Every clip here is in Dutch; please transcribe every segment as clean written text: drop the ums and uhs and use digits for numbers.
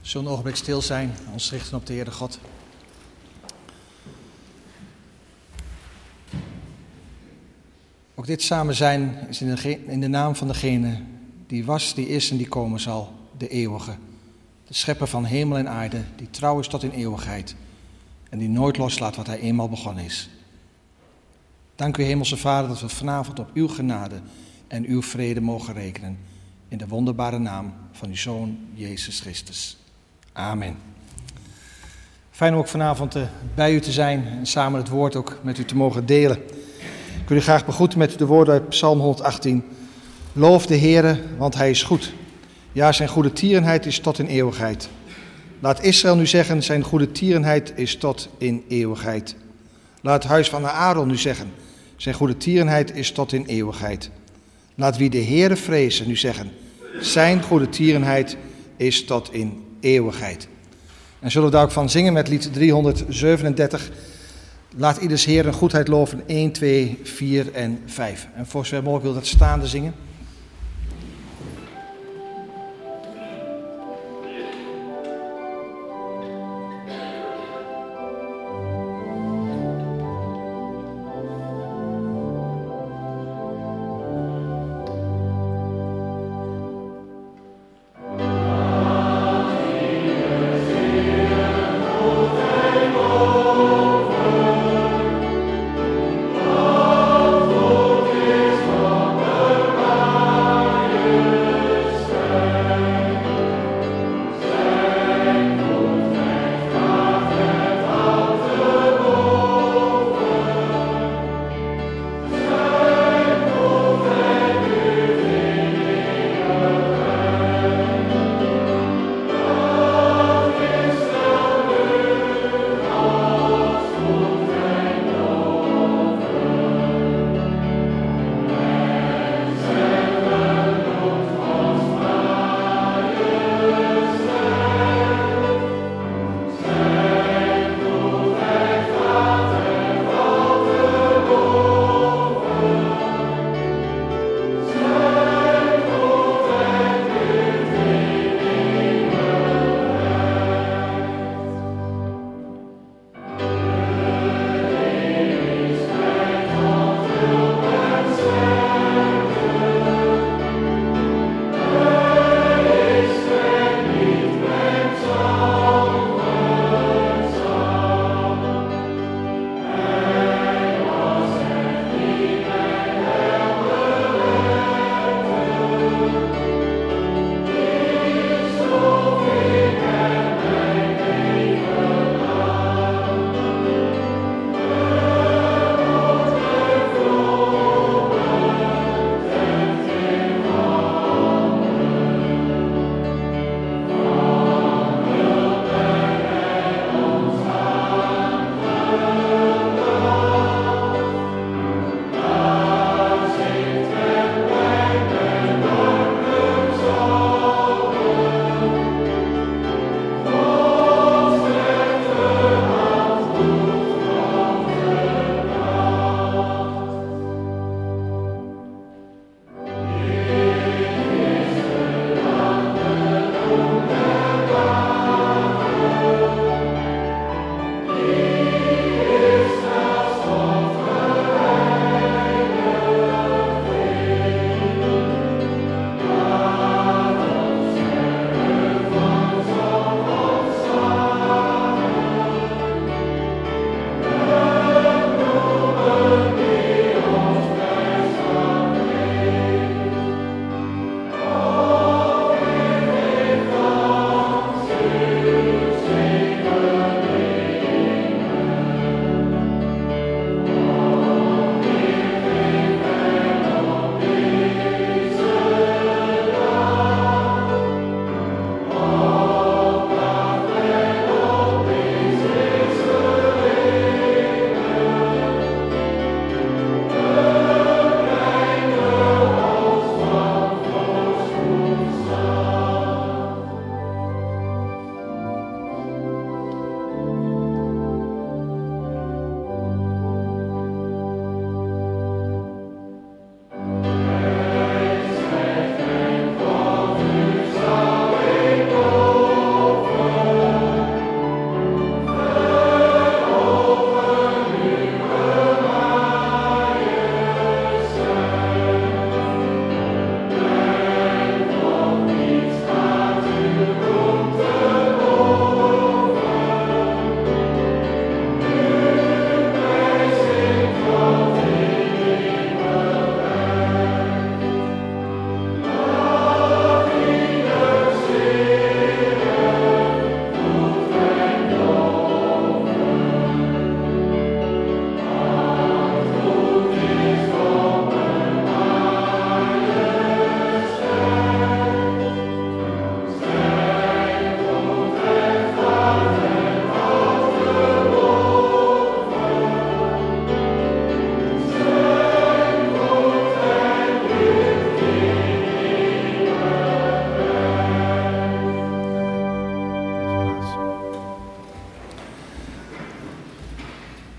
Zullen een ogenblik stil zijn, ons richten op de Heere God. Ook dit samen zijn is in de naam van degene die was, die is en die komen zal, de eeuwige. De schepper van hemel en aarde, die trouw is tot in eeuwigheid en die nooit loslaat wat hij eenmaal begonnen is. Dank u, Hemelse Vader, dat we vanavond op uw genade en uw vrede mogen rekenen. In de wonderbare naam van uw Zoon, Jezus Christus. Amen. Fijn om ook vanavond bij u te zijn en samen het woord ook met u te mogen delen. Ik wil u graag begroeten met de woorden uit Psalm 118. Loof de Heere, want hij is goed. Ja, zijn goede tierenheid is tot in eeuwigheid. Laat Israël nu zeggen, zijn goede tierenheid is tot in eeuwigheid. Laat het huis van Aaron nu zeggen, zijn goede tierenheid is tot in eeuwigheid. Laat wie de Heere vrezen nu zeggen, zijn goede tierenheid is tot in eeuwigheid. En zullen we daar ook van zingen met lied 337. Laat ieders Heer een goedheid loven, 1, 2, 4 en 5. En voor zover mogelijk wil dat staande zingen. Oh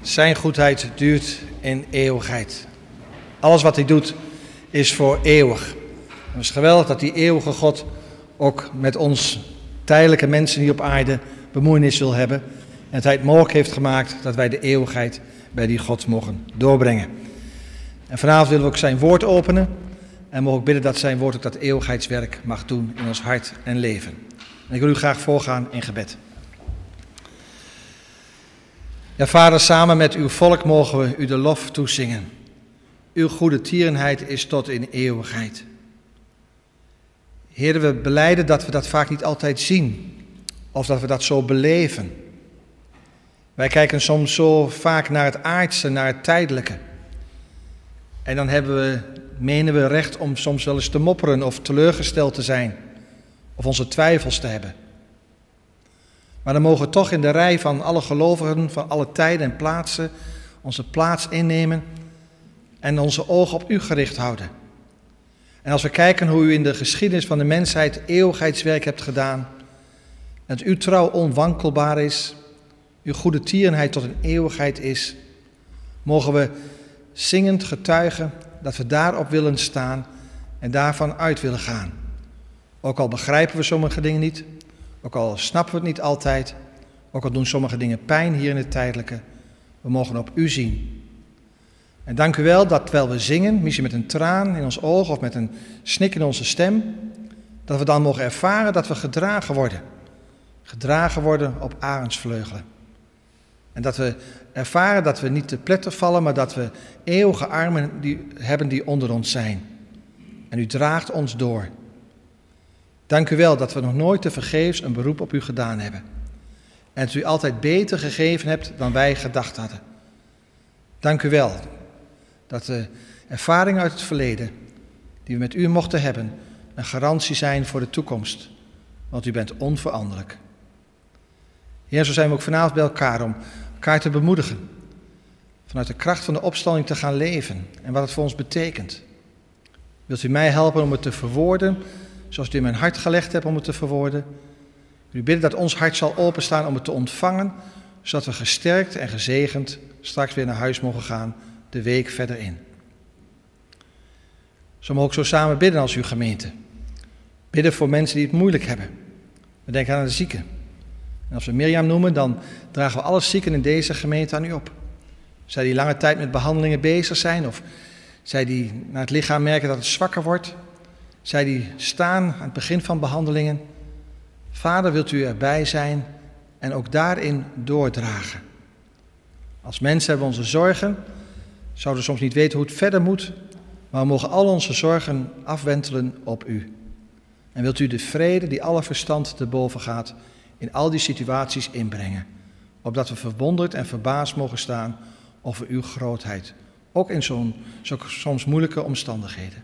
Zijn goedheid duurt in eeuwigheid. Alles wat hij doet is voor eeuwig. Het is geweldig dat die eeuwige God ook met ons tijdelijke mensen hier op aarde bemoeienis wil hebben. En dat hij het mogelijk heeft gemaakt dat wij de eeuwigheid bij die God mogen doorbrengen. En vanavond willen we ook zijn woord openen. En mogen ook bidden dat zijn woord ook dat eeuwigheidswerk mag doen in ons hart en leven. En ik wil u graag voorgaan in gebed. Ja, Vader, samen met uw volk mogen we u de lof toezingen. Uw goede tierenheid is tot in eeuwigheid. Heer, we belijden dat we dat vaak niet altijd zien. Of dat we dat zo beleven. Wij kijken soms zo vaak naar het aardse, naar het tijdelijke. En dan menen we recht om soms wel eens te mopperen of teleurgesteld te zijn. Of onze twijfels te hebben. Maar dan mogen we toch in de rij van alle gelovigen, van alle tijden en plaatsen, onze plaats innemen en onze ogen op u gericht houden. En als we kijken hoe u in de geschiedenis van de mensheid eeuwigheidswerk hebt gedaan, en dat uw trouw onwankelbaar is, uw goede tierenheid tot een eeuwigheid is, mogen we zingend getuigen dat we daarop willen staan en daarvan uit willen gaan. Ook al begrijpen we sommige dingen niet, ook al snappen we het niet altijd, ook al doen sommige dingen pijn hier in het tijdelijke, we mogen op u zien. En dank u wel dat terwijl we zingen, misschien met een traan in ons oog of met een snik in onze stem, dat we dan mogen ervaren dat we gedragen worden. Gedragen worden op arendsvleugelen. En dat we ervaren dat we niet te pletter vallen, maar dat we eeuwige armen hebben die onder ons zijn. En u draagt ons door. Dank u wel dat we nog nooit tevergeefs een beroep op u gedaan hebben. En dat u altijd beter gegeven hebt dan wij gedacht hadden. Dank u wel dat de ervaringen uit het verleden die we met u mochten hebben een garantie zijn voor de toekomst. Want u bent onveranderlijk. Heer, zo zijn we ook vanavond bij elkaar om elkaar te bemoedigen. Vanuit de kracht van de opstanding te gaan leven en wat het voor ons betekent. Wilt u mij helpen om het te verwoorden zoals u in mijn hart gelegd hebt om het te verwoorden. U bidden dat ons hart zal openstaan om het te ontvangen, zodat we gesterkt en gezegend straks weer naar huis mogen gaan de week verder in. Zo mogen we ook zo samen bidden als uw gemeente. Bidden voor mensen die het moeilijk hebben. We denken aan de zieken. En als we Mirjam noemen, dan dragen we alle zieken in deze gemeente aan u op. Zij die lange tijd met behandelingen bezig zijn, of zij die naar het lichaam merken dat het zwakker wordt. Zij die staan aan het begin van behandelingen. Vader, wilt u erbij zijn en ook daarin doordragen. Als mensen hebben we onze zorgen, zouden we soms niet weten hoe het verder moet, maar we mogen al onze zorgen afwentelen op u. En wilt u de vrede die alle verstand te boven gaat, in al die situaties inbrengen, opdat we verwonderd en verbaasd mogen staan over uw grootheid, ook in zo'n soms moeilijke omstandigheden.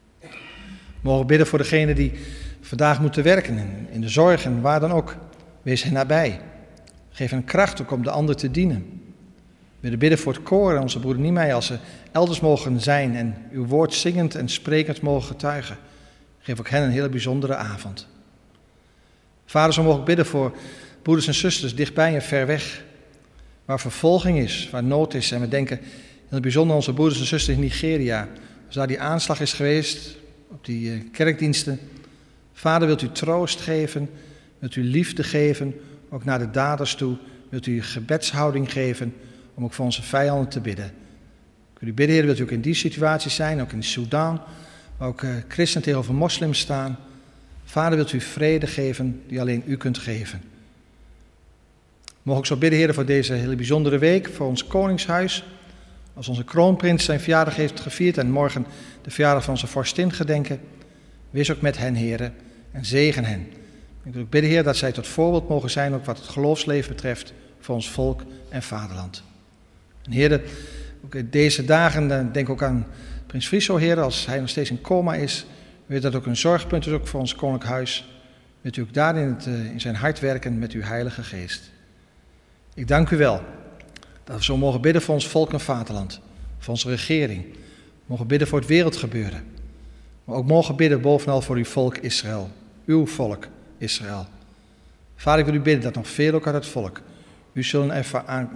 We mogen bidden voor degenen die vandaag moeten werken, in de zorg en waar dan ook. Wees hen nabij. Geef hen kracht ook om de ander te dienen. We willen bidden voor het koor en onze broeder Niemeyer als ze elders mogen zijn en uw woord zingend en sprekend mogen getuigen. Geef ook hen een hele bijzondere avond. Vader, zo mogen we bidden voor broeders en zusters dichtbij en ver weg. Waar vervolging is, waar nood is. En we denken in het bijzonder aan onze broeders en zusters in Nigeria. Als daar die aanslag is geweest op die kerkdiensten. Vader, wilt u troost geven, wilt u liefde geven, ook naar de daders toe. Wilt u gebedshouding geven om ook voor onze vijanden te bidden. Ik wil u bidden, Heer, wilt u ook in die situatie zijn, ook in Sudan, waar ook christenen tegenover moslims staan. Vader, wilt u vrede geven die alleen u kunt geven. Mogen ik zo bidden, Heer, voor deze hele bijzondere week, voor ons koningshuis. Als onze kroonprins zijn verjaardag heeft gevierd en morgen de verjaardag van onze vorstin gedenken. Wees ook met hen, Heer, en zegen hen. Ik wil ook bidden, Heer, dat zij tot voorbeeld mogen zijn, ook wat het geloofsleven betreft, voor ons volk en vaderland. En Heer, ook in deze dagen, denk ook aan prins Friso, Heer, als hij nog steeds in coma is. Weet dat ook een zorgpunt is ook voor ons koninklijk huis. Wilt u ook daarin in zijn hart werken met uw heilige geest. Ik dank u wel dat we zo mogen bidden voor ons volk en vaderland, voor onze regering. Mogen bidden voor het wereldgebeuren. Maar ook mogen bidden bovenal voor uw volk Israël, uw volk Israël. Vader, ik wil u bidden dat nog veel ook uit het volk u zullen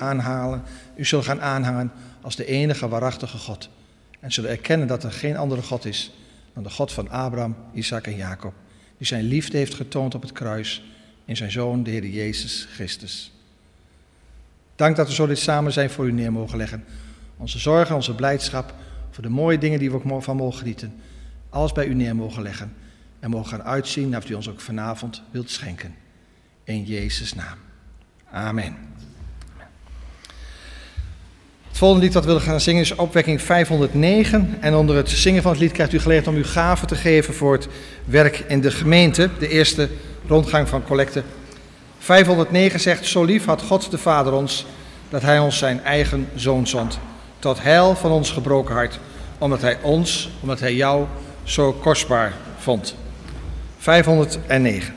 zullen gaan aanhangen als de enige waarachtige God. En zullen erkennen dat er geen andere God is dan de God van Abraham, Isaac en Jacob. Die zijn liefde heeft getoond op het kruis in zijn Zoon, de Heer Jezus Christus. Dank dat we zo dit samen zijn voor u neer mogen leggen. Onze zorgen, onze blijdschap, voor de mooie dingen die we van mogen genieten. Alles bij u neer mogen leggen. En mogen gaan uitzien naar wat u ons ook vanavond wilt schenken. In Jezus' naam. Amen. Het volgende lied dat we willen gaan zingen is opwekking 509. En onder het zingen van het lied krijgt u geleerd om uw gaven te geven voor het werk in de gemeente. De eerste rondgang van collecte. 509 zegt, zo lief had God de Vader ons, dat hij ons zijn eigen Zoon zond. Tot heil van ons gebroken hart, omdat hij jou zo kostbaar vond. 509.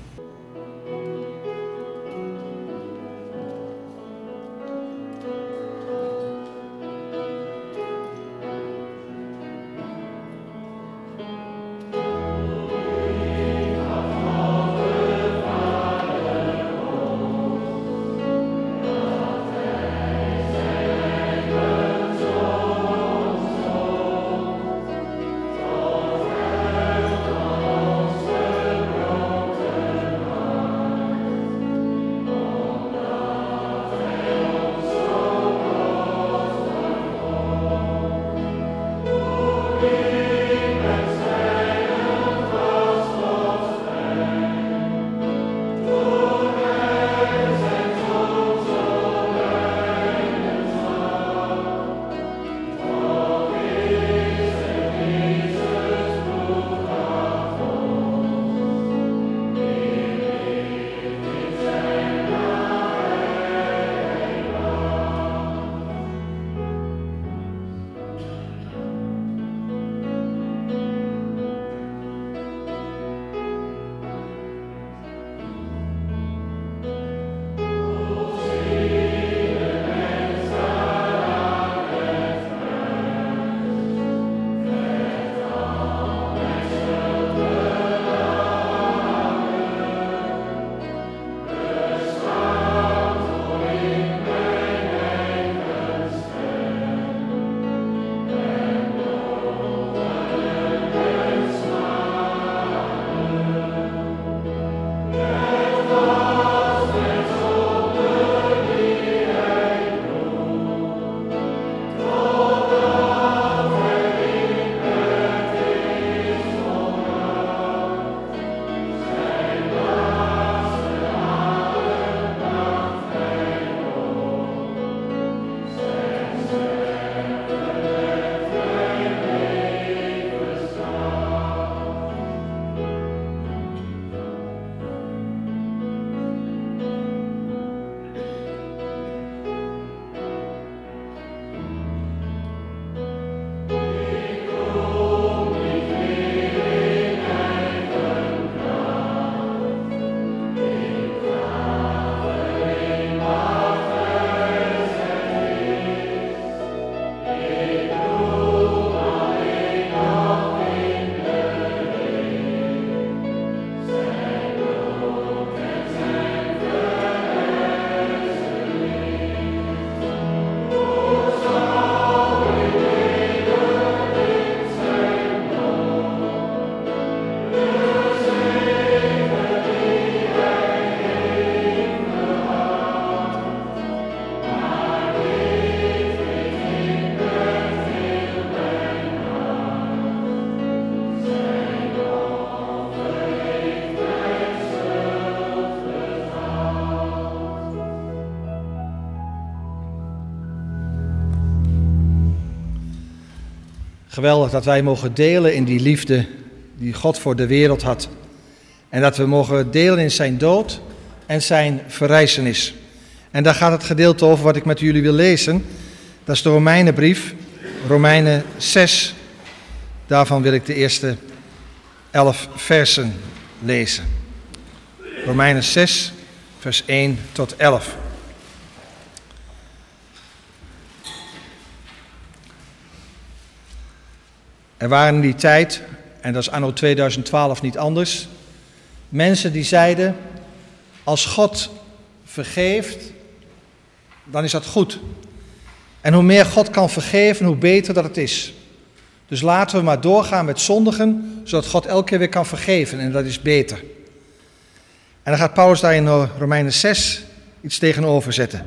Geweldig dat wij mogen delen in die liefde die God voor de wereld had. En dat we mogen delen in zijn dood en zijn verrijzenis. En daar gaat het gedeelte over wat ik met jullie wil lezen. Dat is de Romeinenbrief, Romeinen 6. Daarvan wil ik de eerste 11 versen lezen. Romeinen 6, vers 1 tot 11. Er waren in die tijd, en dat is anno 2012 niet anders, mensen die zeiden, als God vergeeft, dan is dat goed. En hoe meer God kan vergeven, hoe beter dat het is. Dus laten we maar doorgaan met zondigen, zodat God elke keer weer kan vergeven en dat is beter. En dan gaat Paulus daar in Romeinen 6 iets tegenover zetten.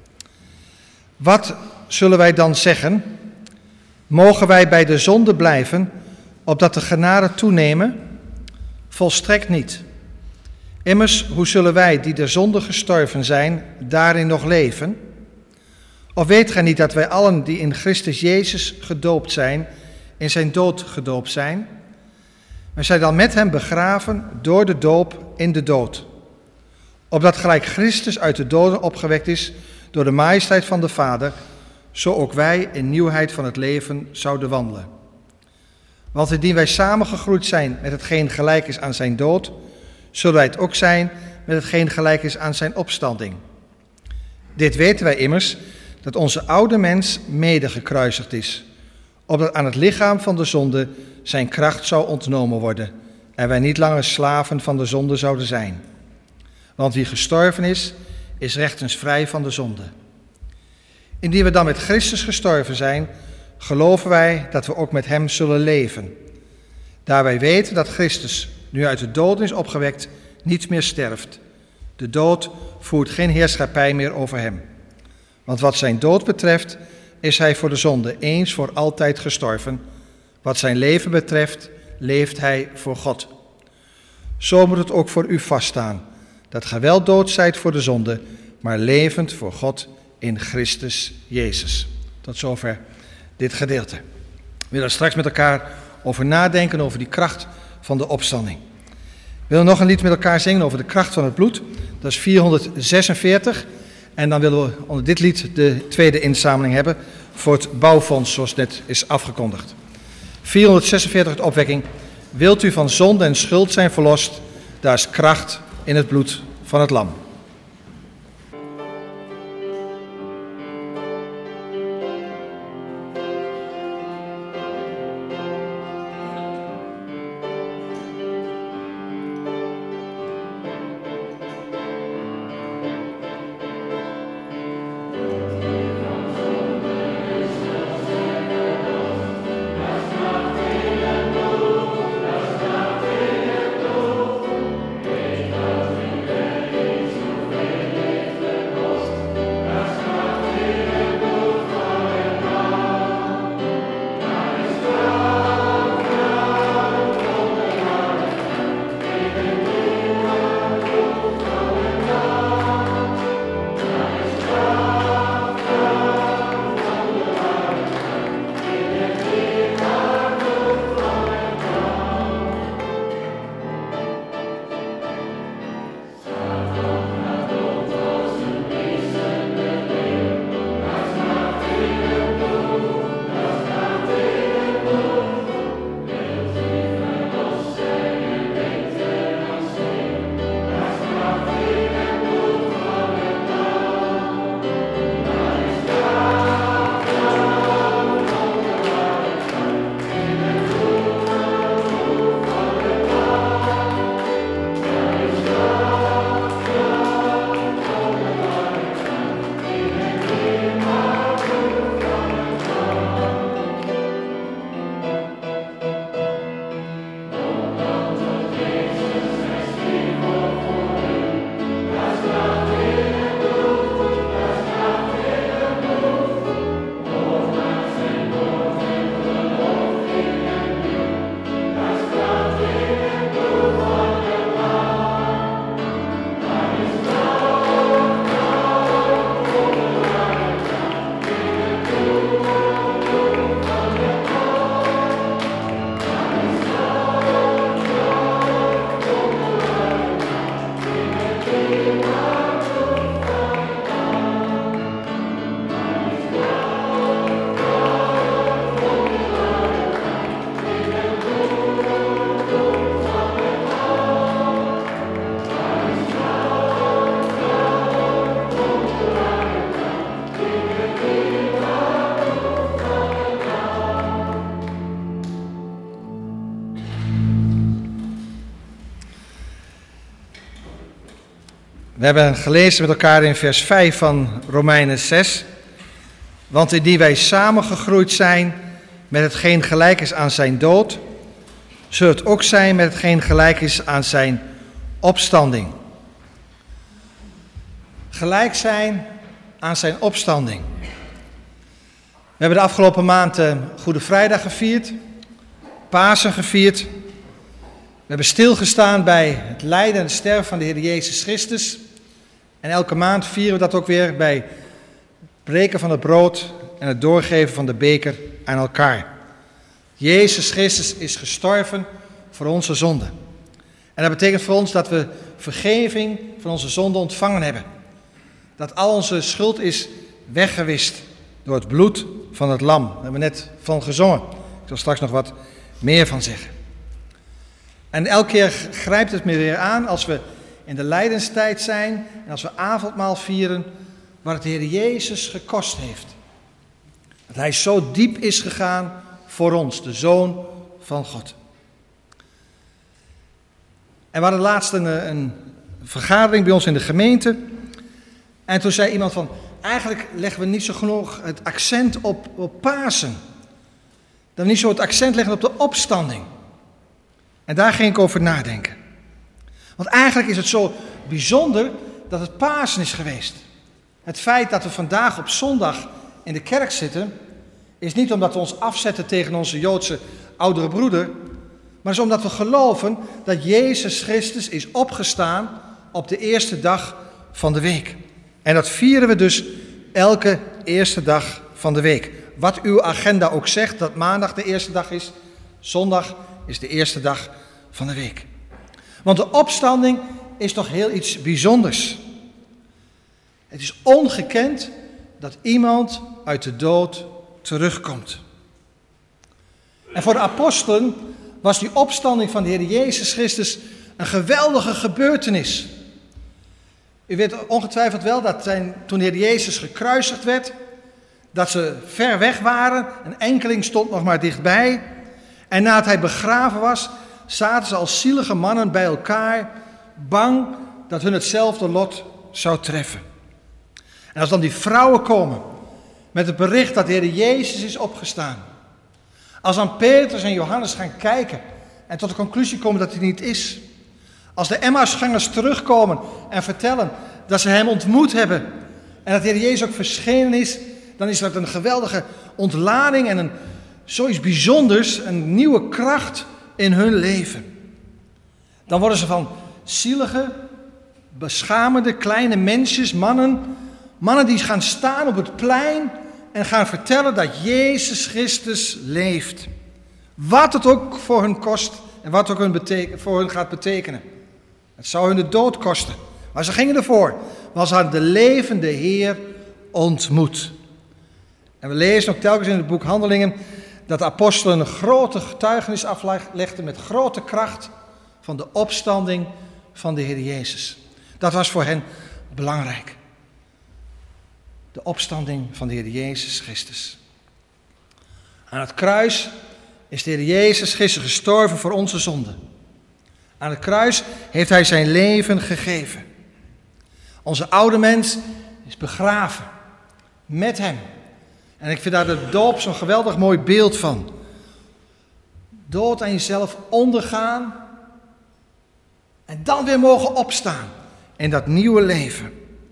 Wat zullen wij dan zeggen? Mogen wij bij de zonde blijven, opdat de genade toenemen? Volstrekt niet. Immers, hoe zullen wij, die der zonde gestorven zijn, daarin nog leven? Of weet gij niet dat wij allen die in Christus Jezus gedoopt zijn, in zijn dood gedoopt zijn? Wij zijn dan met hem begraven door de doop in de dood. Opdat gelijk Christus uit de doden opgewekt is door de majesteit van de Vader, zo ook wij in nieuwheid van het leven zouden wandelen. Want indien wij samengegroeid zijn met hetgeen gelijk is aan zijn dood, zullen wij het ook zijn met hetgeen gelijk is aan zijn opstanding. Dit weten wij immers, dat onze oude mens mede gekruisigd is, opdat aan het lichaam van de zonde zijn kracht zou ontnomen worden en wij niet langer slaven van de zonde zouden zijn. Want wie gestorven is, is rechtens vrij van de zonde. Indien we dan met Christus gestorven zijn, geloven wij dat we ook met hem zullen leven. Daar wij weten dat Christus, nu uit de doden is opgewekt, niet meer sterft. De dood voert geen heerschappij meer over hem. Want wat zijn dood betreft, is hij voor de zonde eens voor altijd gestorven. Wat zijn leven betreft, leeft hij voor God. Zo moet het ook voor u vaststaan, dat gij wel dood zijt voor de zonde, maar levend voor God in Christus Jezus. Tot zover dit gedeelte. We willen straks met elkaar over nadenken, over die kracht van de opstanding. We willen nog een lied met elkaar zingen over de kracht van het bloed. Dat is 446. En dan willen we onder dit lied de tweede inzameling hebben voor het bouwfonds, zoals net is afgekondigd. 446, de opwekking. Wilt u van zonde en schuld zijn verlost, daar is kracht in het bloed van het lam. We hebben gelezen met elkaar in vers 5 van Romeinen 6. Want indien wij samengegroeid zijn met hetgeen gelijk is aan zijn dood, zult het ook zijn met hetgeen gelijk is aan zijn opstanding. Gelijk zijn aan zijn opstanding. We hebben de afgelopen maand Goede Vrijdag gevierd, Pasen gevierd. We hebben stilgestaan bij het lijden en het sterven van de Heer Jezus Christus. En elke maand vieren we dat ook weer bij het breken van het brood en het doorgeven van de beker aan elkaar. Jezus Christus is gestorven voor onze zonden. En dat betekent voor ons dat we vergeving van onze zonden ontvangen hebben. Dat al onze schuld is weggewist door het bloed van het lam. Daar hebben we net van gezongen. Ik zal straks nog wat meer van zeggen. En elke keer grijpt het me weer aan als we in de lijdenstijd zijn en als we avondmaal vieren, wat het Heer Jezus gekost heeft. Dat Hij zo diep is gegaan voor ons, de Zoon van God. En we hadden laatst een vergadering bij ons in de gemeente. En toen zei iemand van, eigenlijk leggen we niet zo genoeg het accent op Pasen. Dat we niet zo het accent leggen op de opstanding. En daar ging ik over nadenken. Want eigenlijk is het zo bijzonder dat het Pasen is geweest. Het feit dat we vandaag op zondag in de kerk zitten, is niet omdat we ons afzetten tegen onze Joodse oudere broeder, maar is omdat we geloven dat Jezus Christus is opgestaan op de eerste dag van de week. En dat vieren we dus elke eerste dag van de week. Wat uw agenda ook zegt, dat maandag de eerste dag is, zondag is de eerste dag van de week. Want de opstanding is toch heel iets bijzonders. Het is ongekend dat iemand uit de dood terugkomt. En voor de apostelen was die opstanding van de Heer Jezus Christus een geweldige gebeurtenis. U weet ongetwijfeld wel dat toen de Heer Jezus gekruisigd werd, dat ze ver weg waren, een enkeling stond nog maar dichtbij. En nadat hij begraven was, zaten ze als zielige mannen bij elkaar, bang dat hun hetzelfde lot zou treffen. En als dan die vrouwen komen met het bericht dat de Heer Jezus is opgestaan, als dan Petrus en Johannes gaan kijken en tot de conclusie komen dat hij niet is, als de Emmausgangers terugkomen en vertellen dat ze hem ontmoet hebben en dat de Heer Jezus ook verschenen is, dan is dat een geweldige ontlading en zoiets bijzonders, een nieuwe kracht in hun leven. Dan worden ze van zielige, beschamende kleine mensjes, mannen die gaan staan op het plein en gaan vertellen dat Jezus Christus leeft. Wat het ook voor hun kost en wat het ook voor hun gaat betekenen. Het zou hun de dood kosten. Maar ze gingen ervoor, want ze hadden de levende Heer ontmoet. En we lezen ook telkens in het boek Handelingen dat de apostelen een grote getuigenis aflegden met grote kracht van de opstanding van de Heer Jezus. Dat was voor hen belangrijk. De opstanding van de Heer Jezus Christus. Aan het kruis is de Heer Jezus Christus gestorven voor onze zonden. Aan het kruis heeft Hij zijn leven gegeven. Onze oude mens is begraven met Hem. En ik vind daar de doop zo'n geweldig mooi beeld van. Dood aan jezelf ondergaan en dan weer mogen opstaan in dat nieuwe leven.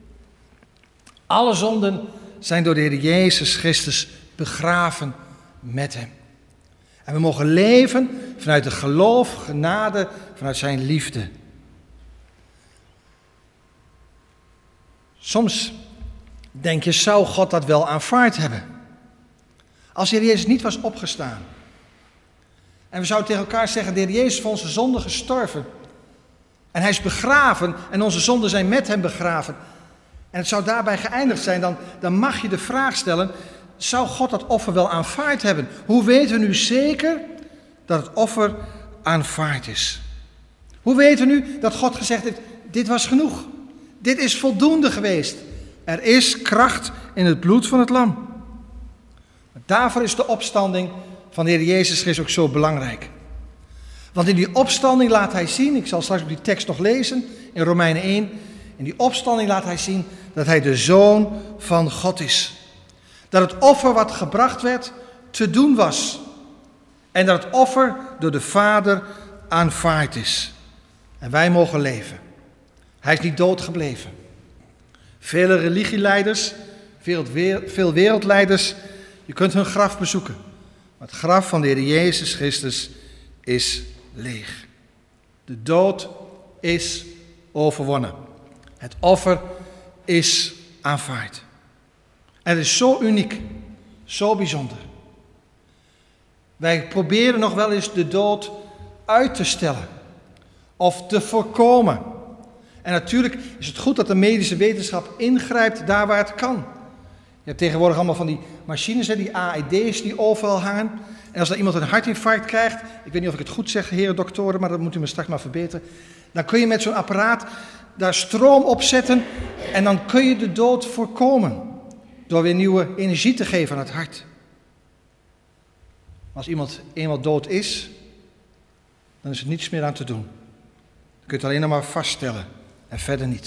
Alle zonden zijn door de Heer Jezus Christus begraven met Hem. En we mogen leven vanuit de geloof, genade, vanuit zijn liefde. Soms denk je, zou God dat wel aanvaard hebben? Als de Heer Jezus niet was opgestaan. En we zouden tegen elkaar zeggen, de Heer Jezus is voor onze zonden gestorven. En Hij is begraven en onze zonden zijn met Hem begraven. En het zou daarbij geëindigd zijn, dan mag je de vraag stellen, zou God dat offer wel aanvaard hebben? Hoe weten we nu zeker dat het offer aanvaard is? Hoe weten we nu dat God gezegd heeft, dit was genoeg. Dit is voldoende geweest. Er is kracht in het bloed van het lam. Daarvoor is de opstanding van de Heer Jezus Christus ook zo belangrijk. Want in die opstanding laat Hij zien, ik zal straks op die tekst nog lezen, in Romeinen 1, in In die opstanding laat hij zien dat hij de Zoon van God is. Dat het offer wat gebracht werd te doen was. En dat het offer door de Vader aanvaard is. En wij mogen leven. Hij is niet dood gebleven. Vele religieleiders, veel wereldleiders, je kunt hun graf bezoeken. Maar het graf van de Heer Jezus Christus is leeg. De dood is overwonnen. Het offer is aanvaard. En het is zo uniek, zo bijzonder. Wij proberen nog wel eens de dood uit te stellen of te voorkomen. En natuurlijk is het goed dat de medische wetenschap ingrijpt daar waar het kan. Je hebt tegenwoordig allemaal van die machines, die AED's die overal hangen. En als er iemand een hartinfarct krijgt, ik weet niet of ik het goed zeg, heren doktoren, maar dat moet u me straks maar verbeteren. Dan kun je met zo'n apparaat daar stroom op zetten en dan kun je de dood voorkomen. Door weer nieuwe energie te geven aan het hart. Als iemand eenmaal dood is, dan is er niets meer aan te doen. Dan kun je het alleen nog maar vaststellen en verder niet.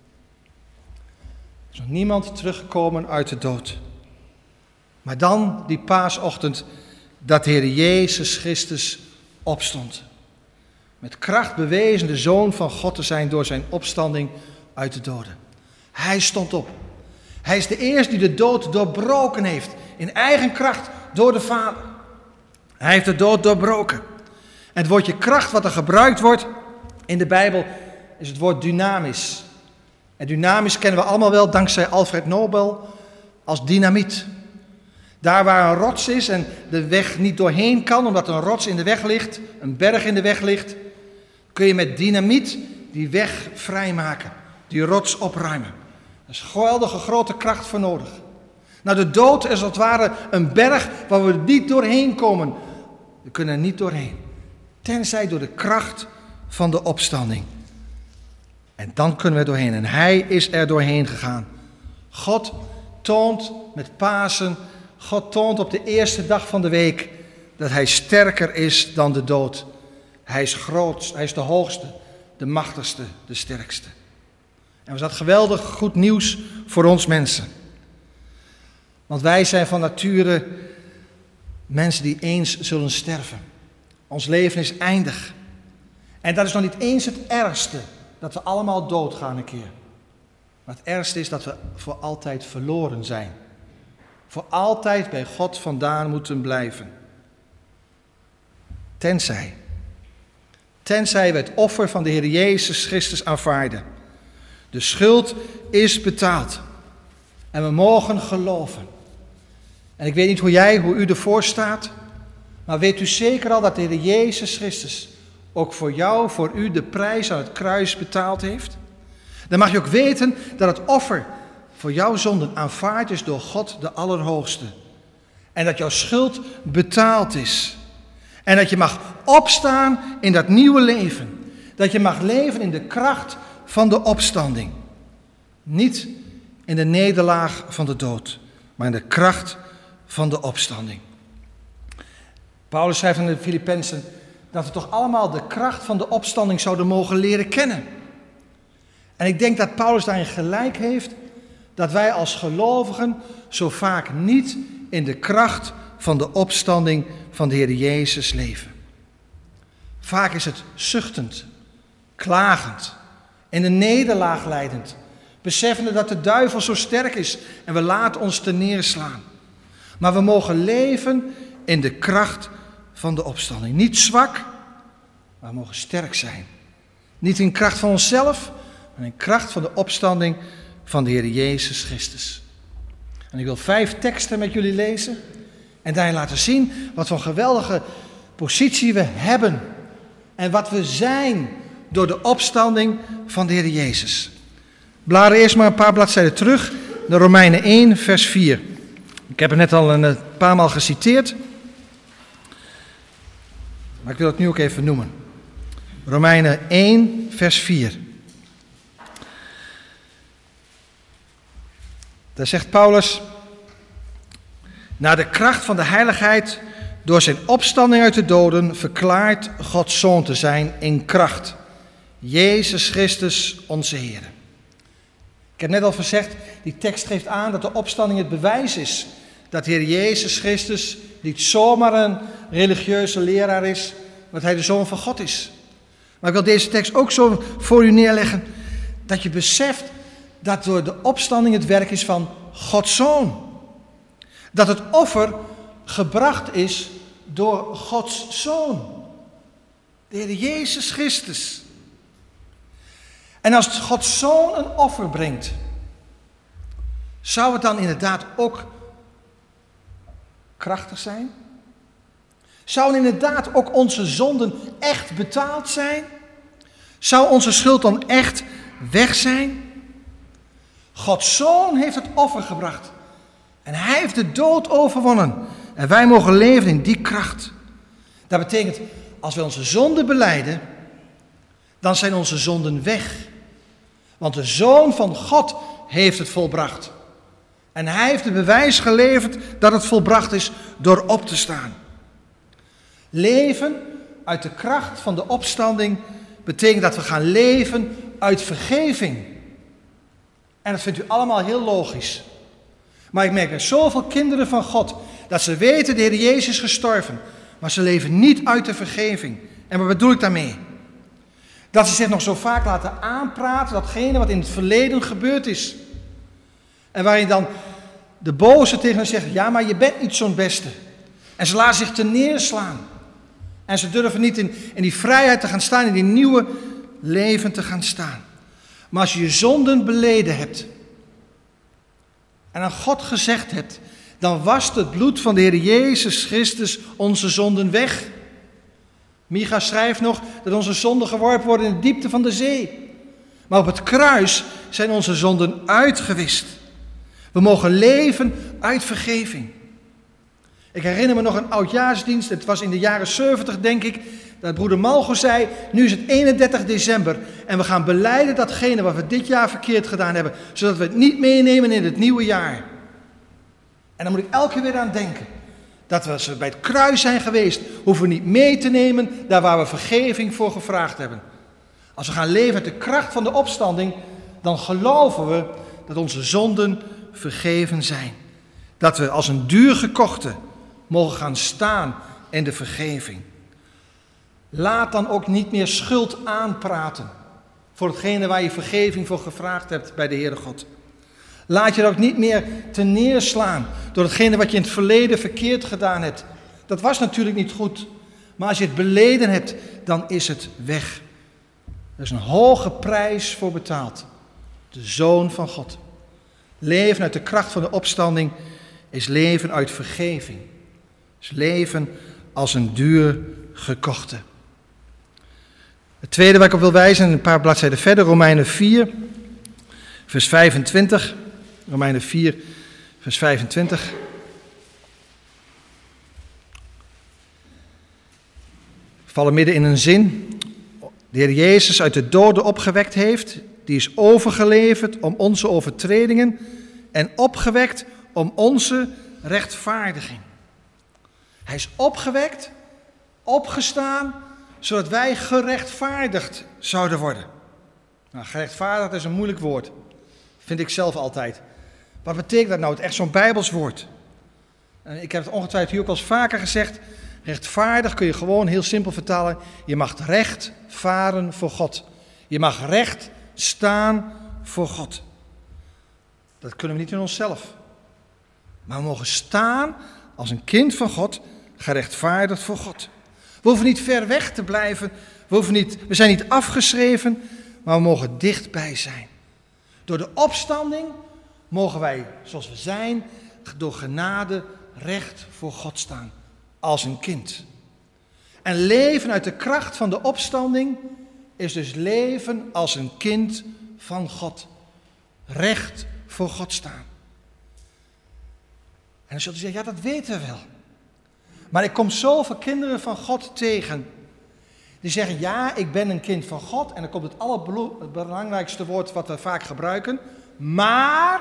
Er is nog niemand teruggekomen uit de dood. Maar dan die paasochtend dat de Heer Jezus Christus opstond. Met kracht bewezen de Zoon van God te zijn door zijn opstanding uit de doden. Hij stond op. Hij is de eerste die de dood doorbroken heeft. In eigen kracht door de Vader. Hij heeft de dood doorbroken. En het woordje kracht wat er gebruikt wordt in de Bijbel is het woord dynamisch. En dynamisch kennen we allemaal wel dankzij Alfred Nobel als dynamiet. Daar waar een rots is en de weg niet doorheen kan omdat een rots in de weg ligt, een berg in de weg ligt, kun je met dynamiet die weg vrijmaken, die rots opruimen. Er is geweldige grote kracht voor nodig. Nou, de dood is als het ware een berg waar we niet doorheen komen. We kunnen er niet doorheen. Tenzij door de kracht van de opstanding. En dan kunnen we doorheen. En hij is er doorheen gegaan. God toont met Pasen, God toont op de eerste dag van de week dat hij sterker is dan de dood. Hij is groot, hij is de hoogste, de machtigste, de sterkste. En was dat geweldig goed nieuws voor ons mensen. Want wij zijn van nature mensen die eens zullen sterven. Ons leven is eindig. En dat is nog niet eens het ergste, dat we allemaal doodgaan een keer. Maar het ergste is dat we voor altijd verloren zijn. Voor altijd bij God vandaan moeten blijven. Tenzij we het offer van de Heer Jezus Christus aanvaarden. De schuld is betaald. En we mogen geloven. En ik weet niet hoe u ervoor staat. Maar weet u zeker al dat de Heer Jezus Christus ook voor jou, voor u de prijs aan het kruis betaald heeft? Dan mag je ook weten dat het offer voor jouw zonden aanvaard is door God de Allerhoogste. En dat jouw schuld betaald is. En dat je mag opstaan in dat nieuwe leven. Dat je mag leven in de kracht van de opstanding. Niet in de nederlaag van de dood, maar in de kracht van de opstanding. Paulus schrijft aan de Filippenzen dat we toch allemaal de kracht van de opstanding zouden mogen leren kennen. En ik denk dat Paulus daarin gelijk heeft dat wij als gelovigen zo vaak niet in de kracht van de opstanding van de Heer Jezus leven. Vaak is het zuchtend, klagend, in de nederlaag leidend, beseffende dat de duivel zo sterk is en we laten ons te neerslaan. Maar we mogen leven in de kracht van de opstanding. Niet zwak, maar we mogen sterk zijn. Niet in kracht van onszelf, maar in kracht van de opstanding van de Heer Jezus Christus. En ik wil 5 teksten met jullie lezen en daarin laten zien wat voor een geweldige positie we hebben. En wat we zijn door de opstanding van de Heer Jezus. Bladeren eerst maar een paar bladzijden terug naar Romeinen 1 vers 4. Ik heb het net al een paar maal geciteerd. Maar ik wil het nu ook even noemen. Romeinen 1 vers 4. Daar zegt Paulus: naar de kracht van de heiligheid door zijn opstanding uit de doden verklaart Gods Zoon te zijn in kracht. Jezus Christus onze Heer. Ik heb net al gezegd, die tekst geeft aan dat de opstanding het bewijs is dat de Heer Jezus Christus niet zomaar een religieuze leraar is, maar dat hij de Zoon van God is. Maar ik wil deze tekst ook zo voor u neerleggen, dat je beseft dat door de opstanding het werk is van Gods Zoon. Dat het offer gebracht is door Gods Zoon, de Heer Jezus Christus. En als Gods Zoon een offer brengt, zou het dan inderdaad ook krachtig zijn? Zou inderdaad ook onze zonden echt betaald zijn? Zou onze schuld dan echt weg zijn? Gods Zoon heeft het offer gebracht. En hij heeft de dood overwonnen. En wij mogen leven in die kracht. Dat betekent, als wij onze zonden belijden, dan zijn onze zonden weg. Want de Zoon van God heeft het volbracht. En hij heeft het bewijs geleverd dat het volbracht is door op te staan. Leven uit de kracht van de opstanding betekent dat we gaan leven uit vergeving. En dat vindt u allemaal heel logisch. Maar ik merk bij zoveel kinderen van God dat ze weten de Heer Jezus is gestorven. Maar ze leven niet uit de vergeving. En wat bedoel ik daarmee? Dat ze zich nog zo vaak laten aanpraten datgene wat in het verleden gebeurd is. En waarin dan de boze tegen hen zegt, ja maar je bent niet zo'n beste. En ze laten zich neerslaan. En ze durven niet in die vrijheid te gaan staan, in die nieuwe leven te gaan staan. Maar als je je zonden beleden hebt en aan God gezegd hebt, dan wast het bloed van de Heer Jezus Christus onze zonden weg. Micha schrijft nog dat onze zonden geworpen worden in de diepte van de zee. Maar op het kruis zijn onze zonden uitgewist. We mogen leven uit vergeving. Ik herinner me nog een oudjaarsdienst, het was in de jaren 70 denk ik, dat broeder Malgo zei, nu is het 31 december en we gaan belijden datgene wat we dit jaar verkeerd gedaan hebben, zodat we het niet meenemen in het nieuwe jaar. En dan moet ik elke keer weer aan denken, dat we als we bij het kruis zijn geweest, hoeven we niet mee te nemen daar waar we vergeving voor gevraagd hebben. Als we gaan leven uit de kracht van de opstanding, dan geloven we dat onze zonden vergeven zijn. Dat we als een duur gekochte mogen gaan staan in de vergeving. Laat dan ook niet meer schuld aanpraten voor hetgene waar je vergeving voor gevraagd hebt bij de Heere God. Laat je er ook niet meer te neerslaan door hetgene wat je in het verleden verkeerd gedaan hebt. Dat was natuurlijk niet goed, maar als je het beleden hebt, dan is het weg. Er is een hoge prijs voor betaald. De Zoon van God. Leven uit de kracht van de opstanding is leven uit vergeving. Is leven als een duur gekochte. Het tweede waar ik op wil wijzen, een paar bladzijden verder, Romeinen 4, vers 25. Romeinen 4, vers 25. We vallen midden in een zin. De Heer Jezus uit de doden opgewekt heeft, die is overgeleverd om onze overtredingen en opgewekt om onze rechtvaardiging. Hij is opgewekt, opgestaan, zodat wij gerechtvaardigd zouden worden. Nou, gerechtvaardigd is een moeilijk woord, vind ik zelf altijd. Wat betekent dat nou? Het is echt zo'n Bijbels woord. En ik heb het ongetwijfeld hier ook al eens vaker gezegd. Rechtvaardig kun je gewoon heel simpel vertalen. Je mag recht varen voor God. Je mag recht staan voor God. Dat kunnen we niet in onszelf. Maar we mogen staan als een kind van God, gerechtvaardigd voor God. We hoeven niet ver weg te blijven. We zijn niet afgeschreven, maar we mogen dichtbij zijn. Door de opstanding mogen wij, zoals we zijn, door genade recht voor God staan. Als een kind. En leven uit de kracht van de opstanding is dus leven als een kind van God. Recht voor God staan. En dan zult u zeggen, ja, dat weten we wel. Maar ik kom zoveel kinderen van God tegen. Die zeggen, ja, ik ben een kind van God. En dan komt het allerbelangrijkste woord wat we vaak gebruiken. Maar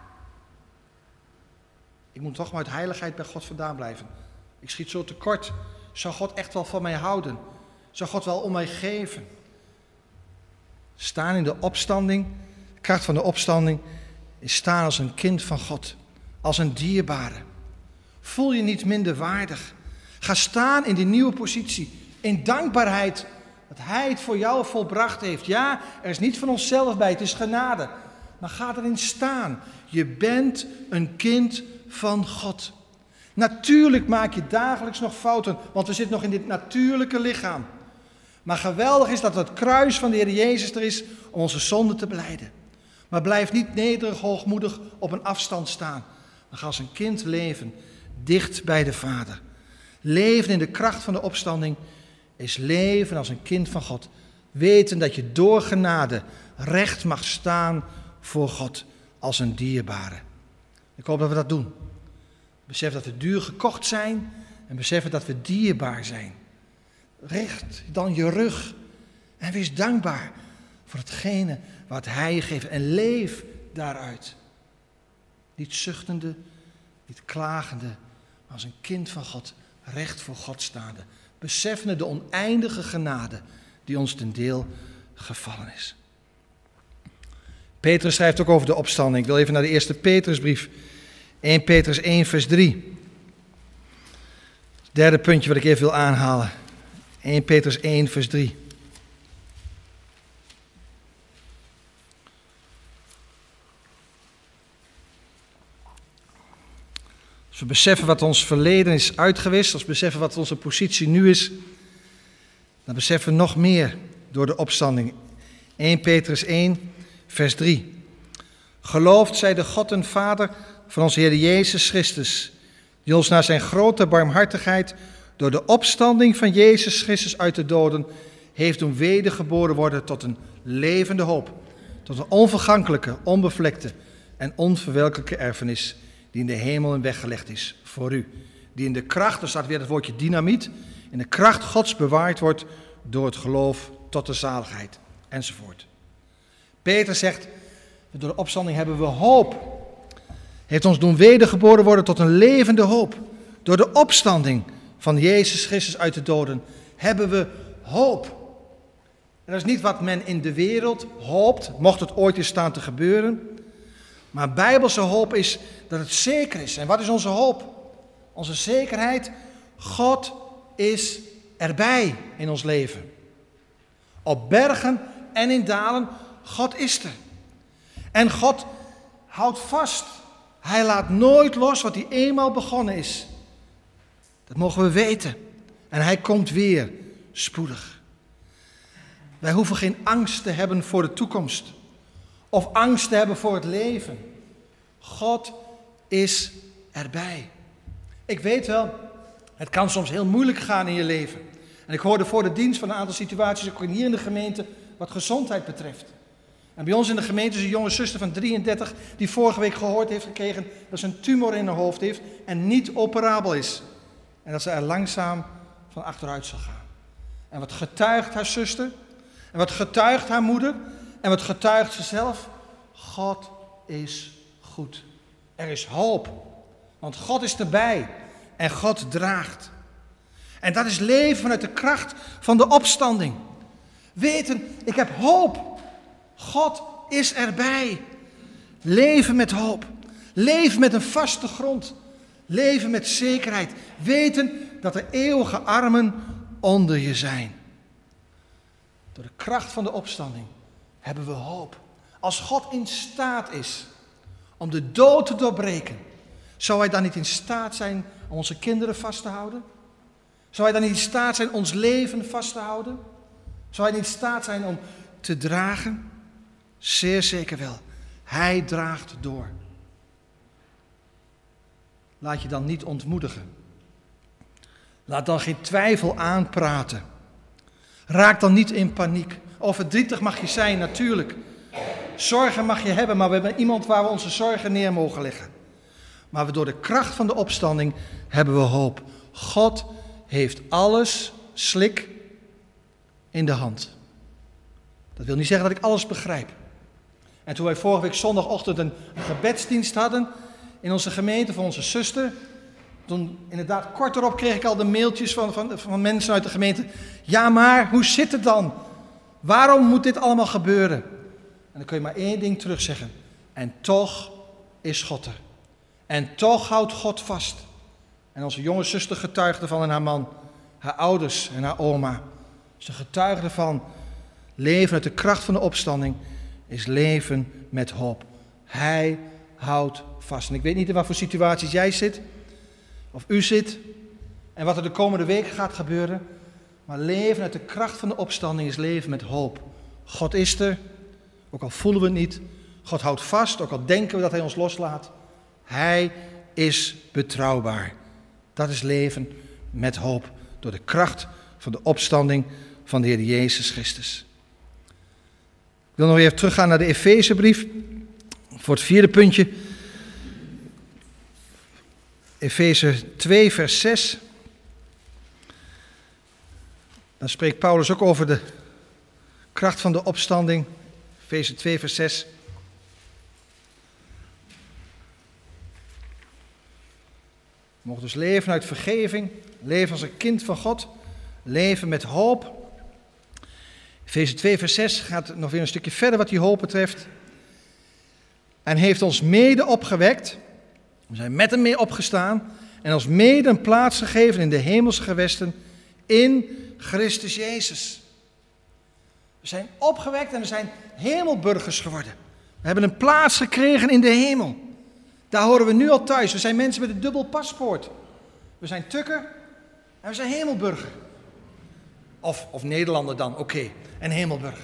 ik moet toch maar uit heiligheid bij God vandaan blijven. Ik schiet zo tekort. Zou God echt wel van mij houden? Zou God wel om mij geven? Staan in de opstanding De kracht van de opstanding is staan als een kind van God, als een dierbare. Voel je niet minder waardig. Ga staan in die nieuwe positie, in dankbaarheid dat Hij het voor jou volbracht heeft. Ja, er is niet van onszelf bij, het is genade. Maar ga erin staan. Je bent een kind van God. Natuurlijk maak je dagelijks nog fouten, want we zitten nog in dit natuurlijke lichaam. Maar geweldig is dat het kruis van de Heer Jezus er is om onze zonden te belijden. Maar blijf niet nederig, hoogmoedig op een afstand staan. Maar ga als een kind leven, dicht bij de Vader. Leven in de kracht van de opstanding is leven als een kind van God. Weten dat je door genade recht mag staan voor God als een dierbare. Ik hoop dat we dat doen. Besef dat we duur gekocht zijn en beseffen dat we dierbaar zijn. Richt dan je rug en wees dankbaar voor hetgene wat Hij je geeft en leef daaruit. Niet zuchtende, niet klagende, maar als een kind van God, recht voor God staande. Beseffende de oneindige genade die ons ten deel gevallen is. Petrus schrijft ook over de opstanding. Ik wil even naar de eerste Petrusbrief. 1 Petrus 1 vers 3. Het derde puntje wat ik even wil aanhalen. 1 Petrus 1 vers 3. Als we beseffen wat ons verleden is uitgewist, als we beseffen wat onze positie nu is, dan beseffen we nog meer door de opstanding. 1 Petrus 1 vers 3. Geloofd zij de God en Vader van onze Heer Jezus Christus, die ons naar zijn grote barmhartigheid door de opstanding van Jezus Christus uit de doden heeft doen wedergeboren worden tot een levende hoop, tot een onvergankelijke, onbevlekte en onverwelkelijke erfenis die in de hemelen weggelegd is voor u, die in de kracht, er staat weer het woordje dynamiet, in de kracht Gods bewaard wordt door het geloof tot de zaligheid, enzovoort. Peter zegt, door de opstanding hebben we hoop. Heeft ons doen wedergeboren worden tot een levende hoop. Door de opstanding van Jezus Christus uit de doden hebben we hoop. En dat is niet wat men in de wereld hoopt, mocht het ooit eens staan te gebeuren. Maar bijbelse hoop is dat het zeker is. En wat is onze hoop? Onze zekerheid, God is erbij in ons leven. Op bergen en in dalen, God is er. En God houdt vast. Hij laat nooit los wat hij eenmaal begonnen is. Dat mogen we weten. En hij komt weer spoedig. Wij hoeven geen angst te hebben voor de toekomst. Of angst te hebben voor het leven. God is erbij. Ik weet wel, het kan soms heel moeilijk gaan in je leven. En ik hoorde voor de dienst van een aantal situaties, ook hier in de gemeente, wat gezondheid betreft. En bij ons in de gemeente is een jonge zuster van 33 die vorige week gehoord heeft gekregen dat ze een tumor in haar hoofd heeft en niet operabel is. En dat ze er langzaam van achteruit zal gaan. En wat getuigt haar zuster? En wat getuigt haar moeder? En wat getuigt ze zelf? God is goed. Er is hoop. Want God is erbij. En God draagt. En dat is leven vanuit de kracht van de opstanding. Weten, ik heb hoop. God is erbij. Leven met hoop. Leven met een vaste grond. Leven met zekerheid. Weten dat er eeuwige armen onder je zijn. Door de kracht van de opstanding hebben we hoop. Als God in staat is om de dood te doorbreken, zou Hij dan niet in staat zijn om onze kinderen vast te houden? Zou Hij dan niet in staat zijn ons leven vast te houden? Zou Hij niet in staat zijn om te dragen? Zeer zeker wel. Hij draagt door. Laat je dan niet ontmoedigen. Laat dan geen twijfel aanpraten. Raak dan niet in paniek. Oh, verdrietig mag je zijn, natuurlijk. Zorgen mag je hebben, maar we hebben iemand waar we onze zorgen neer mogen leggen. Maar door de kracht van de opstanding hebben we hoop. God heeft alles slik in de hand. Dat wil niet zeggen dat ik alles begrijp. En toen wij vorige week zondagochtend een gebedsdienst hadden in onze gemeente voor onze zuster, toen inderdaad kort erop kreeg ik al de mailtjes van mensen uit de gemeente. Ja, maar hoe zit het dan? Waarom moet dit allemaal gebeuren? En dan kun je maar één ding terugzeggen. En toch is God er. En toch houdt God vast. En onze jonge zuster getuigde ervan en haar man, haar ouders en haar oma. Ze getuigden ervan. Leven uit de kracht van de opstanding is leven met hoop. Hij houdt vast. En ik weet niet in wat voor situaties jij zit, of u zit, en wat er de komende weken gaat gebeuren. Maar leven uit de kracht van de opstanding is leven met hoop. God is er, ook al voelen we het niet. God houdt vast, ook al denken we dat hij ons loslaat. Hij is betrouwbaar. Dat is leven met hoop. Door de kracht van de opstanding van de Heer Jezus Christus. Ik wil nog even teruggaan naar de Efezebrief. Voor het vierde puntje. Efeze 2 vers 6. Dan spreekt Paulus ook over de kracht van de opstanding. Efeze 2 vers 6. We mogen dus leven uit vergeving, leven als een kind van God, leven met hoop. Efeze 2 vers 6 gaat nog weer een stukje verder wat die hoop betreft. En heeft ons mede opgewekt, we zijn met hem mee opgestaan, en ons mede een plaats gegeven in de hemelse gewesten in Christus Jezus. We zijn opgewekt en we zijn hemelburgers geworden. We hebben een plaats gekregen in de hemel. Daar horen we nu al thuis. We zijn mensen met een dubbel paspoort. We zijn tukker en we zijn hemelburger. Of Nederlander dan, oké. En hemelburger.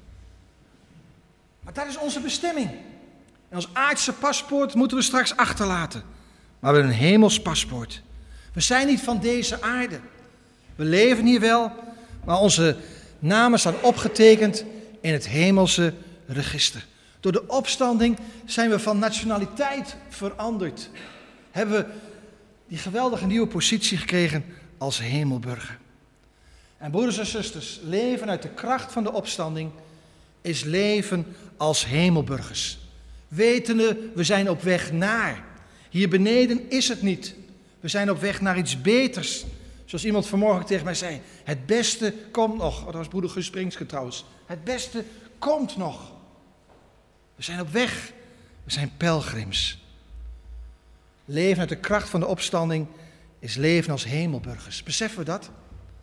Maar dat is onze bestemming. En ons aardse paspoort moeten we straks achterlaten. Maar we hebben een hemels paspoort. We zijn niet van deze aarde. We leven hier wel, maar onze namen staan opgetekend in het hemelse register. Door de opstanding zijn we van nationaliteit veranderd. Hebben we die geweldige nieuwe positie gekregen als hemelburger. En broeders en zusters, leven uit de kracht van de opstanding is leven als hemelburgers. Wetende, we zijn op weg naar. Hier beneden is het niet. We zijn op weg naar iets beters. Zoals iemand vanmorgen tegen mij zei, het beste komt nog. Dat was broeder Guus Springske trouwens. Het beste komt nog. We zijn op weg. We zijn pelgrims. Leven uit de kracht van de opstanding is leven als hemelburgers. Beseffen we dat?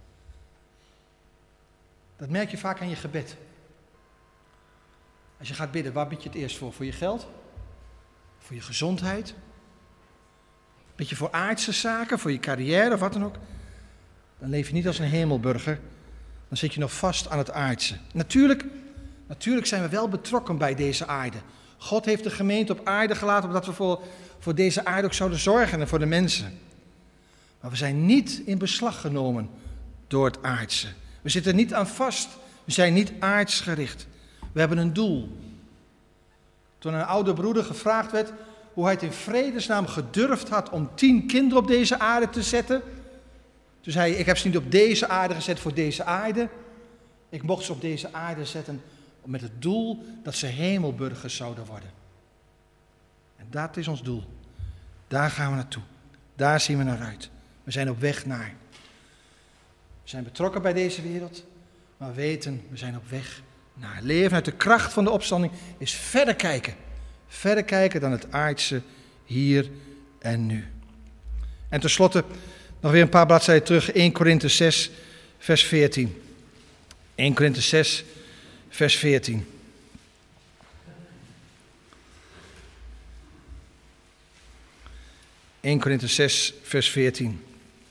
Dat merk je vaak aan je gebed. Als je gaat bidden, waar bid je het eerst voor? Voor je geld? Voor je gezondheid? Bid je voor aardse zaken? Voor je carrière of wat dan ook? Dan leef je niet als een hemelburger. Dan zit je nog vast aan het aardse. Natuurlijk zijn we wel betrokken bij deze aarde. God heeft de gemeente op aarde gelaten, omdat we voor deze aarde ook zouden zorgen en voor de mensen. Maar we zijn niet in beslag genomen door het aardse. We zitten niet aan vast. We zijn niet aardsgericht. We hebben een doel. Toen een oude broeder gevraagd werd hoe hij het in vredesnaam gedurfd had om 10 kinderen op deze aarde te zetten. Toen zei hij, ik heb ze niet op deze aarde gezet voor deze aarde. Ik mocht ze op deze aarde zetten met het doel dat ze hemelburgers zouden worden. En dat is ons doel. Daar gaan we naartoe. Daar zien we naar uit. We zijn op weg naar. We zijn betrokken bij deze wereld, maar we weten, we zijn op weg naar. Leven uit de kracht van de opstanding is verder kijken. Verder kijken dan het aardse hier en nu. En tenslotte nog weer een paar bladzijden terug. 1 Korinthe 6 vers 14. 1 Korinthe 6 vers 14. (1 Korinthe 6 vers 14).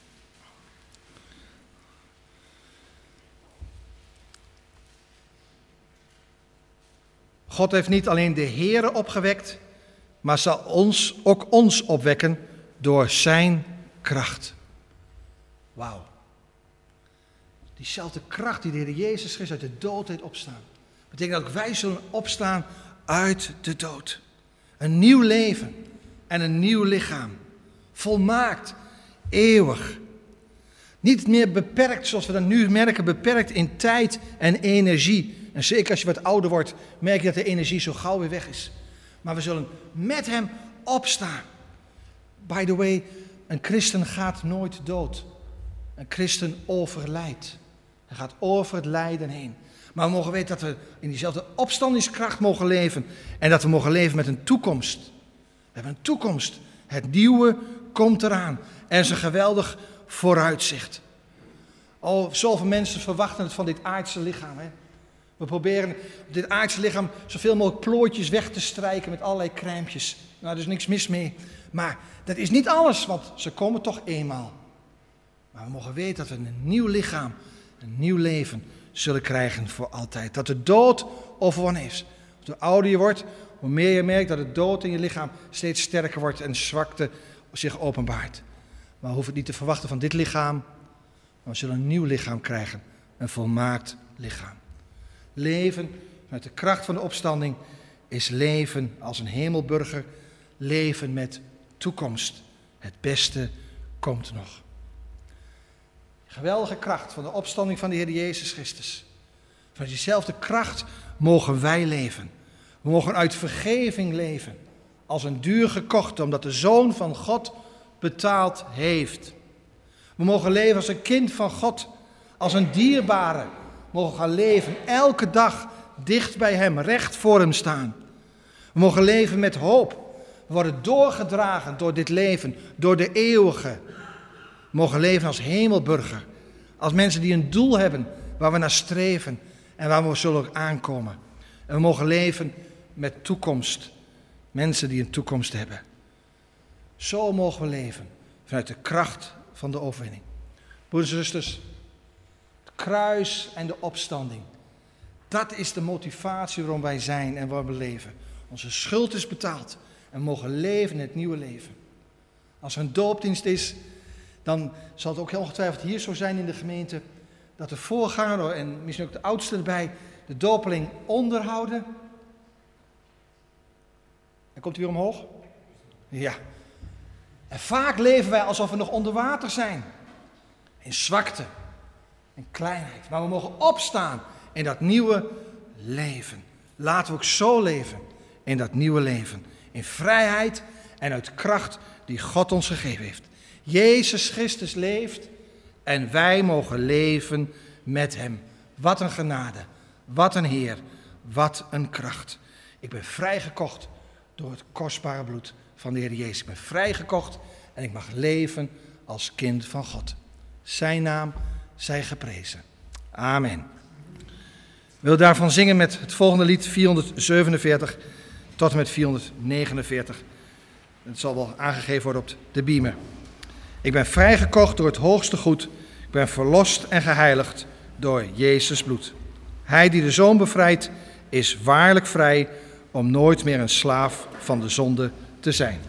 God heeft niet alleen de Heere opgewekt, maar zal ook ons opwekken door zijn kracht. Wauw. Diezelfde kracht die de Heer Jezus Christus uit de dood heeft opstaan. Betekent dat ook wij zullen opstaan uit de dood. Een nieuw leven en een nieuw lichaam. Volmaakt, eeuwig. Niet meer beperkt zoals we dat nu merken, beperkt in tijd en energie. En zeker als je wat ouder wordt, merk je dat de energie zo gauw weer weg is. Maar we zullen met hem opstaan. By the way, een christen gaat nooit dood. Een christen overlijdt. Hij gaat over het lijden heen. Maar we mogen weten dat we in diezelfde opstandingskracht mogen leven. En dat we mogen leven met een toekomst. We hebben een toekomst. Het nieuwe komt eraan. Er is een geweldig vooruitzicht. Zoveel mensen verwachten het van dit aardse lichaam. Hè? We proberen op dit aardse lichaam zoveel mogelijk plooitjes weg te strijken met allerlei crèmpjes. Nou, er is niks mis mee. Maar dat is niet alles, want ze komen toch eenmaal. Maar we mogen weten dat we een nieuw lichaam, een nieuw leven zullen krijgen voor altijd. Dat de dood overwonnen is. Hoe ouder je wordt, hoe meer je merkt dat de dood in je lichaam steeds sterker wordt en zwakte zich openbaart. Maar we hoeven het niet te verwachten van dit lichaam. Maar we zullen een nieuw lichaam krijgen. Een volmaakt lichaam. Leven met de kracht van de opstanding is leven als een hemelburger. Leven met toekomst. Het beste komt nog. Geweldige kracht van de opstanding van de Heer Jezus Christus. Van diezelfde kracht mogen wij leven. We mogen uit vergeving leven. Als een duur gekocht, omdat de Zoon van God betaald heeft. We mogen leven als een kind van God. Als een dierbare. We mogen gaan leven elke dag dicht bij Hem, recht voor Hem staan. We mogen leven met hoop. We worden doorgedragen door dit leven, door de eeuwige. We mogen leven als hemelburger. Als mensen die een doel hebben waar we naar streven en waar we zullen aankomen. En we mogen leven met toekomst. Mensen die een toekomst hebben. Zo mogen we leven vanuit de kracht van de overwinning. Broeders en zusters, het kruis en de opstanding. Dat is de motivatie waarom wij zijn en waarom we leven. Onze schuld is betaald en we mogen leven in het nieuwe leven. Als er een doopdienst is, dan zal het ook heel ongetwijfeld hier zo zijn in de gemeente, dat de voorganger en misschien ook de oudste erbij de dopeling onderhouden. En komt hij weer omhoog? Ja. En vaak leven wij alsof we nog onder water zijn. In zwakte en kleinheid. Maar we mogen opstaan in dat nieuwe leven. Laten we ook zo leven in dat nieuwe leven. In vrijheid en uit kracht die God ons gegeven heeft. Jezus Christus leeft en wij mogen leven met Hem. Wat een genade, wat een Heer, wat een kracht. Ik ben vrijgekocht door het kostbare bloed van de Heer Jezus. Ik ben vrijgekocht en ik mag leven als kind van God. Zijn naam zij geprezen. Amen. Ik wil daarvan zingen met het volgende lied 447 tot en met 449. Het zal wel aangegeven worden op de beamer. Ik ben vrijgekocht door het hoogste goed. Ik ben verlost en geheiligd door Jezus bloed. Hij die de Zoon bevrijdt is waarlijk vrij om nooit meer een slaaf van de zonde te zijn.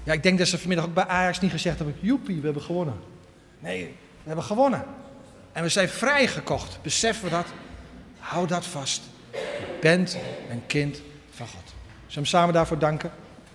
Ja, ik denk dat ze vanmiddag ook bij Ajax niet gezegd hebben, joepie, we hebben gewonnen. Nee, we hebben gewonnen. En we zijn vrijgekocht. Beseffen we dat? Hou dat vast. Je bent een kind van God. Zullen we hem samen daarvoor danken?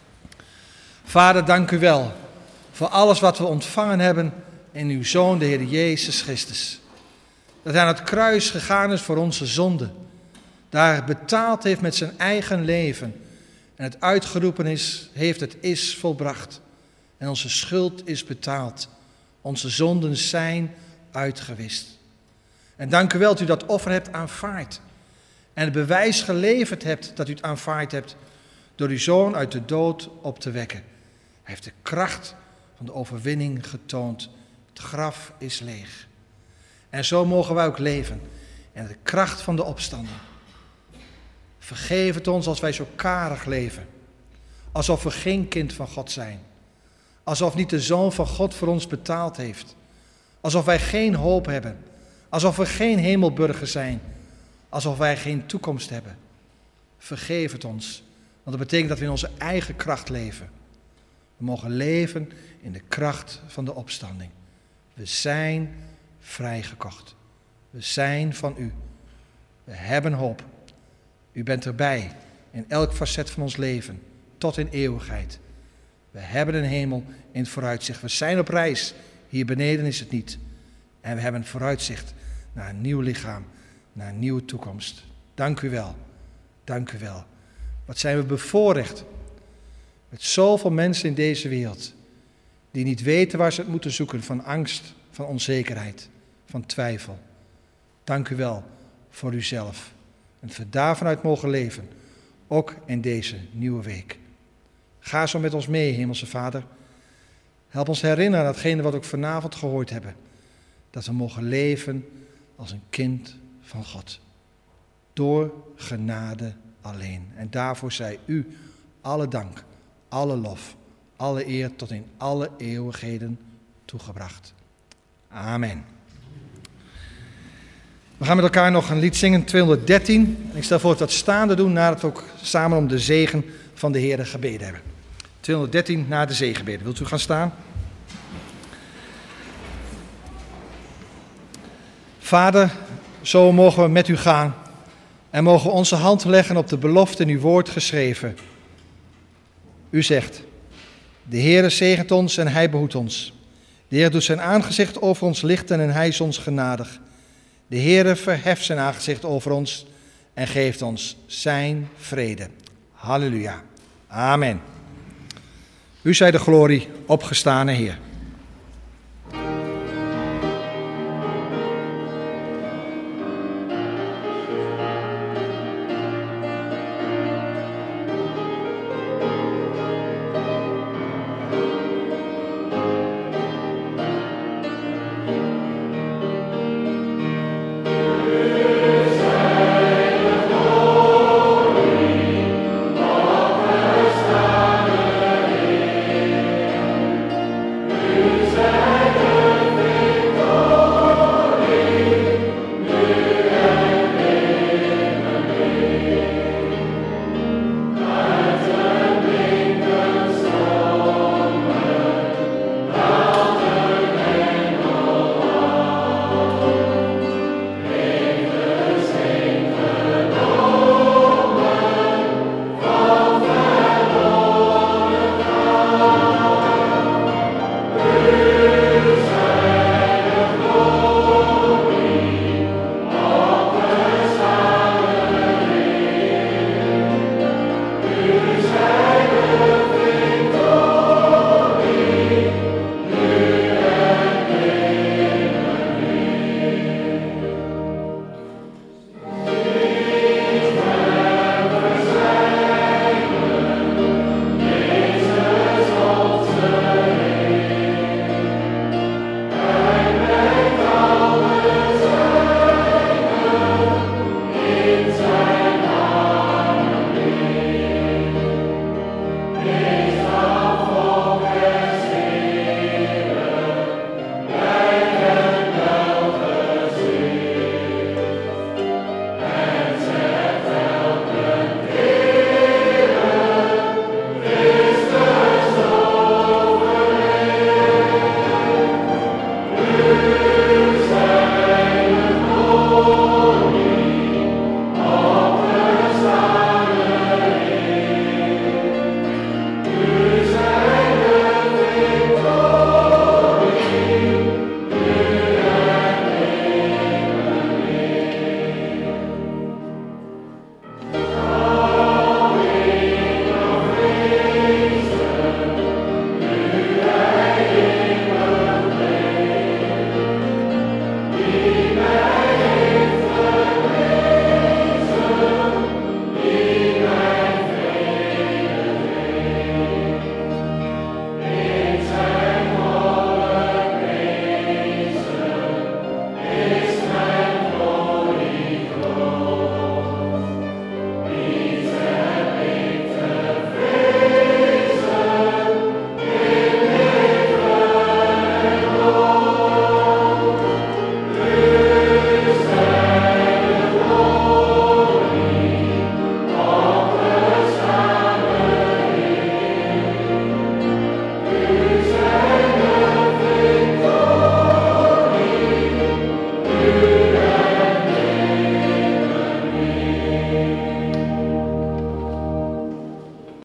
Vader, dank u wel voor alles wat we ontvangen hebben in uw Zoon, de Heer Jezus Christus. Dat hij aan het kruis gegaan is voor onze zonden. Daar betaald heeft met zijn eigen leven. En het uitgeroepen heeft, het is volbracht. En onze schuld is betaald. Onze zonden zijn uitgewist. En dank u wel dat u dat offer hebt aanvaard. En het bewijs geleverd hebt dat u het aanvaard hebt door uw Zoon uit de dood op te wekken. Hij heeft de kracht van de overwinning getoond. Het graf is leeg. En zo mogen wij ook leven. En de kracht van de opstanding. Vergeef het ons als wij zo karig leven. Alsof we geen kind van God zijn. Alsof niet de Zoon van God voor ons betaald heeft. Alsof wij geen hoop hebben. Alsof we geen hemelburger zijn. Alsof wij geen toekomst hebben. Vergeef het ons. Want dat betekent dat we in onze eigen kracht leven. We mogen leven in de kracht van de opstanding. We zijn vrijgekocht. We zijn van u. We hebben hoop. U bent erbij in elk facet van ons leven, tot in eeuwigheid. We hebben een hemel in het vooruitzicht. We zijn op reis. Hier beneden is het niet. En we hebben een vooruitzicht naar een nieuw lichaam, naar een nieuwe toekomst. Dank u wel. Dank u wel. Wat zijn we bevoorrecht met zoveel mensen in deze wereld die niet weten waar ze het moeten zoeken, van angst, van onzekerheid, van twijfel. Dank u wel voor uzelf. En dat we daarvanuit mogen leven, ook in deze nieuwe week. Ga zo met ons mee, Hemelse Vader. Help ons herinneren aan datgene wat we ook vanavond gehoord hebben. Dat we mogen leven als een kind van God. Door genade alleen. En daarvoor zij u alle dank, alle lof, alle eer tot in alle eeuwigheden toegebracht. Amen. We gaan met elkaar nog een lied zingen, 213. En ik stel voor dat we dat staande doen nadat we ook samen om de zegen van de Heer gebeden hebben. 213 na de zegenbeden. Wilt u gaan staan? Vader, zo mogen we met u gaan en mogen we onze hand leggen op de belofte in uw woord geschreven. U zegt, de Heere zegent ons en hij behoedt ons. De Heer doet zijn aangezicht over ons lichten en hij is ons genadig. De Heere verheft zijn aangezicht over ons en geeft ons zijn vrede. Halleluja. Amen. U zij de glorie, opgestane Heer.